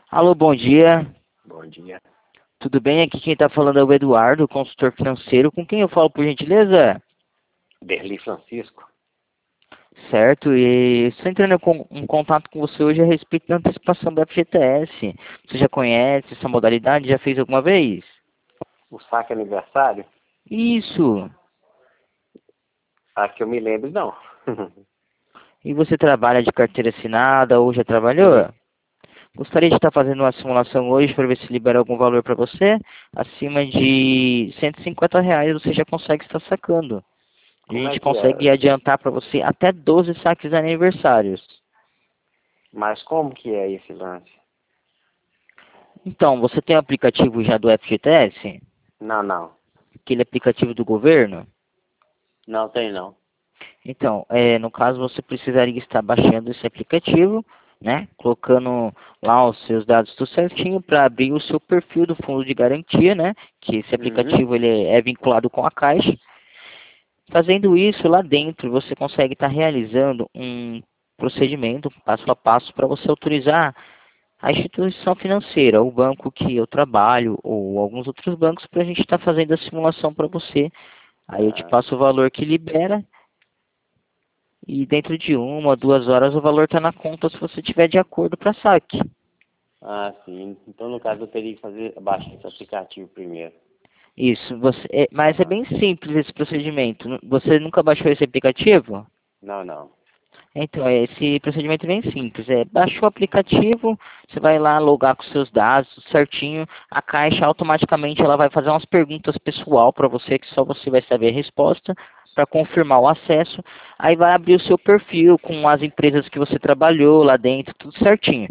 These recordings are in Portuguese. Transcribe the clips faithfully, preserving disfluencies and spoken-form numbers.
Alô, bom dia. Bom dia. Tudo bem? Aqui quem está falando é o Eduardo, consultor financeiro. Com quem eu falo, por gentileza? Derli Francisco. Certo, e estou entrando com, em contato com você hoje a respeito da antecipação do F G T S. Você já conhece essa modalidade? Já fez alguma vez? O saque aniversário? Isso. Ah, que eu me lembro, não. E você trabalha de carteira assinada ou já trabalhou? Sim. Gostaria de estar fazendo uma simulação hoje para ver se libera algum valor para você. Acima de cento e cinquenta reais você já consegue estar sacando. A Como é gente que consegue é? adiantar para você até doze saques aniversários. Mas como que é esse lance? Então, você tem o aplicativo já do F G T S? Não, não. Aquele aplicativo do governo? Não tem não. Então, é, no caso, você precisaria estar baixando esse aplicativo, né? Colocando lá os seus dados tudo certinho para abrir o seu perfil do fundo de garantia, né? Que esse Uhum. aplicativo ele é vinculado com a Caixa. Fazendo isso lá dentro, você consegue estar realizando um procedimento passo a passo para você autorizar a instituição financeira, o banco que eu trabalho ou alguns outros bancos para a gente estar fazendo a simulação para você. Aí eu te Ah, passo o valor que libera e dentro de uma, duas horas o valor está na conta se você tiver de acordo para saque. ah, sim. Então, no caso, eu teria que fazer, baixar esse aplicativo primeiro. Isso, você, é, mas é Aham. bem simples esse procedimento. Você nunca baixou esse aplicativo? Não, não. Então, esse procedimento é bem simples. É, baixou o aplicativo, você vai lá logar com seus dados, tudo certinho. A Caixa automaticamente ela vai fazer umas perguntas pessoal para você, que só você vai saber a resposta, para confirmar o acesso. Aí vai abrir o seu perfil com as empresas que você trabalhou lá dentro, tudo certinho.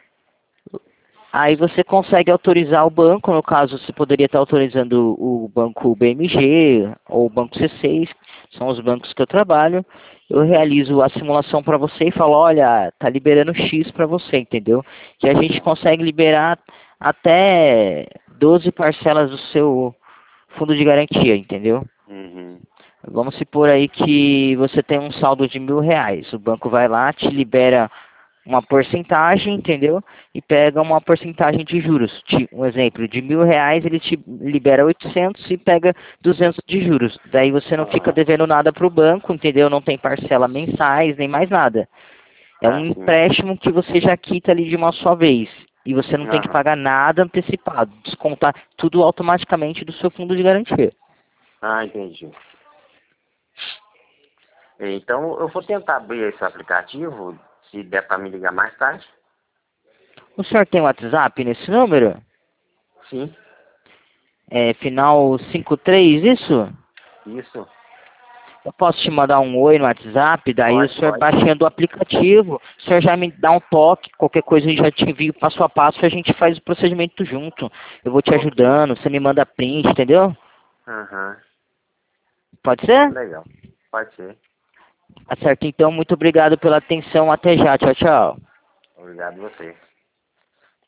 Aí você consegue autorizar o banco, no caso você poderia estar autorizando o banco B M G ou o banco C seis, são os bancos que eu trabalho. Eu realizo a simulação para você e falo, olha, tá liberando X para você, entendeu? Que a gente consegue liberar até doze parcelas do seu fundo de garantia, entendeu? Uhum. Vamos supor aí que você tem um saldo de mil reais. O banco vai lá, te libera uma porcentagem, entendeu? E pega uma porcentagem de juros. Ti- Um exemplo, de mil reais ele te libera oitocentos e pega duzentos de juros. Daí você não fica Aham. devendo nada para o banco, entendeu? Não tem parcela mensais, nem mais nada. É um Ah, sim. empréstimo que você já quita ali de uma só vez. E você não tem que Aham. pagar nada antecipado. Descontar tudo automaticamente do seu fundo de garantia. Ah, entendi. Então, eu vou tentar abrir esse aplicativo, se der para me ligar mais tarde. O senhor tem WhatsApp nesse número? Sim. É final cinquenta e três, isso? Isso. Eu posso te mandar um oi no WhatsApp, daí o Pode, senhor pode. baixando o aplicativo, o senhor já me dá um toque, qualquer coisa eu já te envio passo a passo e a gente faz o procedimento junto. Eu vou te Ok. ajudando, você me manda print, entendeu? Aham. Pode ser? Legal. Pode ser. Tá certo, então, muito obrigado pela atenção, até já, tchau, tchau. Obrigado a você.